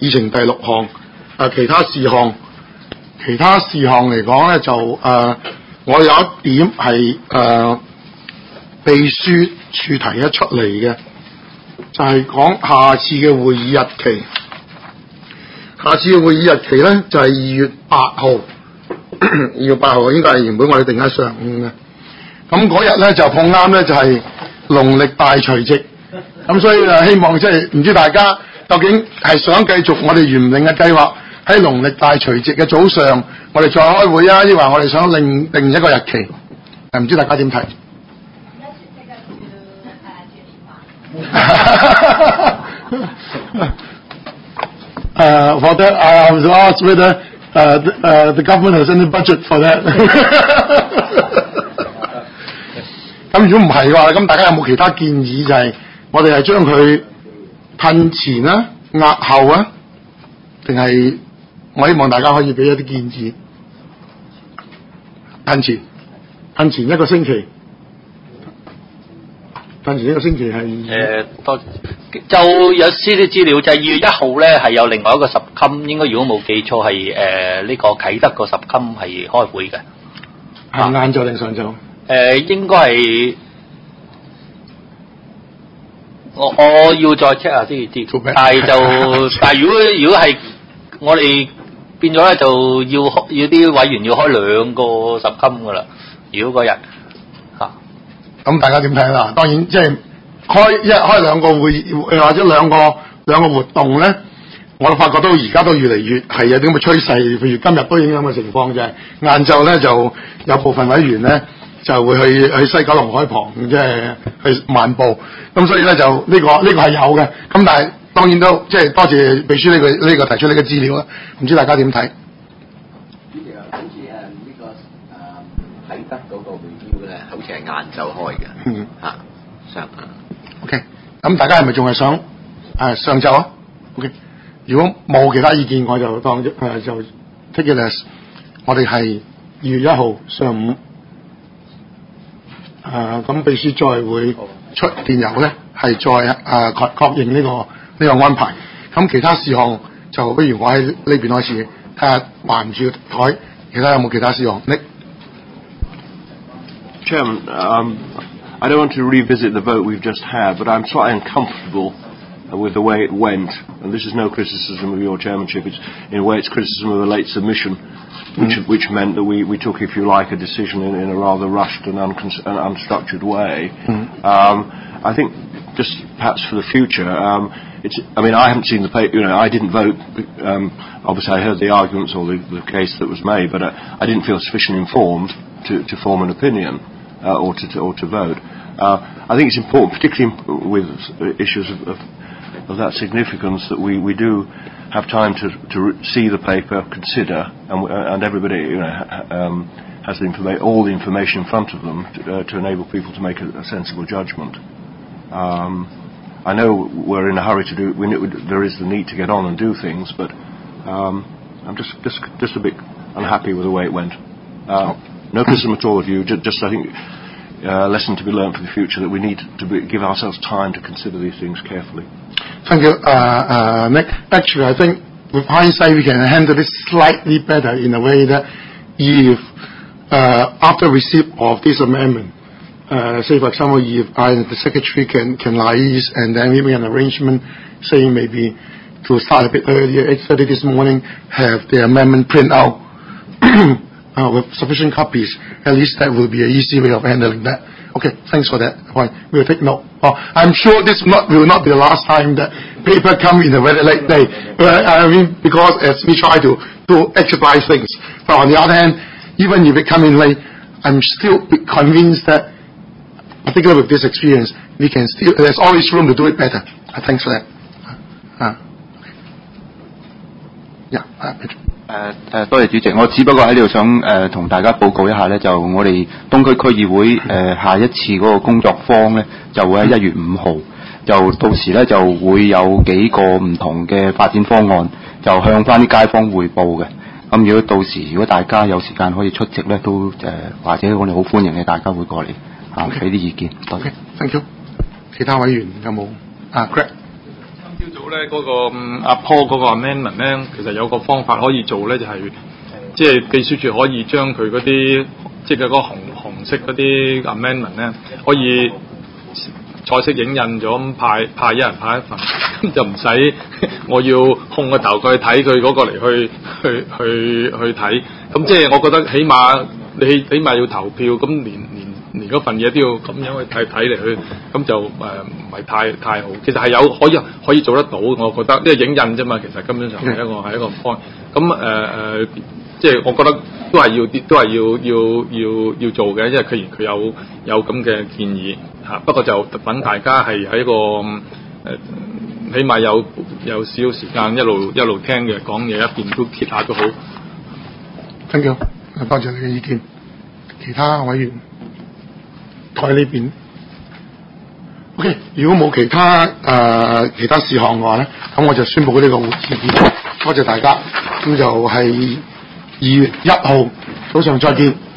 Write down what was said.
議程第6項其他事項嚟講咧就我有一點係秘書處提咗出嚟嘅，就係講下次嘅會議日期。下次嘅會議日期咧就係2月8號，2月8號應該係原本我哋定喺上午嘅。咁嗰日咧就碰啱咧就係農曆大除夕，咁所以希望即係唔知大家究竟係想繼續我哋原定嘅計劃喺農曆大除夕嘅早上，我哋再開會啊，抑或我哋想另定一個日期？唔知大家點睇？For that, I was asked whether the government has any budget for that. 咁如果唔係嘅話，咁大家有冇其他建議？就係我哋係將佢褪前啊、押後啊，定係我希望大家可以俾一啲建議。褪前一個星期，褪前一個星期係多就有啲資料就係2月1號咧係有另外一個十襟，應該如果冇記錯係呢個啟德個十襟係開會嘅。 係晏晝定上晝？ 應該係我要再 check 下先知，但係如果係我哋變咗咧，就要啲委員要開2個十襟噶啦。如果嗰日咁大家點睇啦？當然即係開2個會議或者兩個活動咧，我都發覺到而家都越嚟越係有啲咁嘅趨勢。譬如今日都已經咁嘅情況，就係晏晝咧就有部分委員咧就會去西九龍海旁，即係去漫步。咁所以咧就呢個係有嘅。咁但係當然都即係多謝秘書呢個提出呢個資料啦。唔知大家點睇？ 好似呢個啟德嗰個會議咧，好似係晏晝開嘅。上。 OK， 咁大家係咪仲係想上晝啊 ？OK， 如果冇其他意見，我就當就 take it as 我哋係2月1號上午。咁秘書再會出電郵咧，係再確認呢個安排。咁其他事項就不如我喺呢邊開始睇下還唔住台，其他有冇其他事項？ Nick Chairman, I don't want to revisit the vote we've just had, but I'm slightly uncomfortable with the way it went. And this is no criticism of your chairmanship. In a way, it's criticism of a late submission, which meant that we took, if you like, a decision in a rather rushed and unstructured way. I think, just perhaps for the future, I haven't seen the paper. I didn't vote. Obviously, I heard the arguments or the case that was made, but I didn't feel sufficiently informed to form an opinion or to vote. I think it's important, particularly with issues of that significance, that we do have time to see the paper, consider, and everybody has all the information in front of them to enable people to make a sensible judgment. I know we're in a hurry to do. There is the need to get on and do things, but I'm just a bit unhappy with the way it went. No criticism at all of you. Just I think a lesson to be learned for the future that we need to give ourselves time to consider these things carefully. Thank you, Nick. Actually, I think with hindsight we can handle this slightly better in a way that if after receipt of this amendment, say for example, if I and the secretary can liaise and then we make an arrangement, saying maybe to start a bit earlier, 8:30 this morning, have the amendment print out with sufficient copies. At least that will be an easy way of handling that. Okay, thanks for that point. We'll take note. I'm sure this will not be the last time that paper come in a very late day. Because as we try to expedite things. But on the other hand, even if it come in late, I'm still convinced that, particularly with this experience, there's always room to do it better. Thanks for that. Yeah, Patrick. 多謝主席，我只不過喺呢度想同大家報告一下咧，就我哋東區區議會下一次嗰個工作坊咧，就會喺1月5號，就到時咧就會有幾個唔同嘅發展方案，就向翻啲街坊匯報嘅。咁如果到時如果大家有時間可以出席咧，都或者我哋好歡迎嘅大家會過嚟俾啲意見。多謝。 Thank you。其他委員有冇？Greg。 今朝早咧嗰個阿 Paul 嗰個 amendment 咧，其實有個方法可以做咧，就係即係秘書處可以將佢嗰啲即係嗰個紅色嗰啲 amendment 咧，可以彩色影印咗咁派一人派一份，咁就唔使我要控個頭過去睇佢嗰個嚟去睇。咁即係我覺得起碼你起碼要投票，咁連嗰份嘢都要咁樣去睇嚟去，咁就唔係太好。其實係有可以做得到，我覺得，因為影印啫嘛，其實根本上係一個 point。咁即係我覺得都係要做嘅，因為佢有咁嘅建議嚇。不過就等大家係喺個起碼有少少時間一路聽嘅講嘢，一邊都揭下都好。 Thank you，多謝你嘅意見。其他委員台呢邊 ，OK， 如果冇其他事項嘅話咧，咁我就宣佈呢個會議結束。多謝大家，咁就係2月1號早上再見。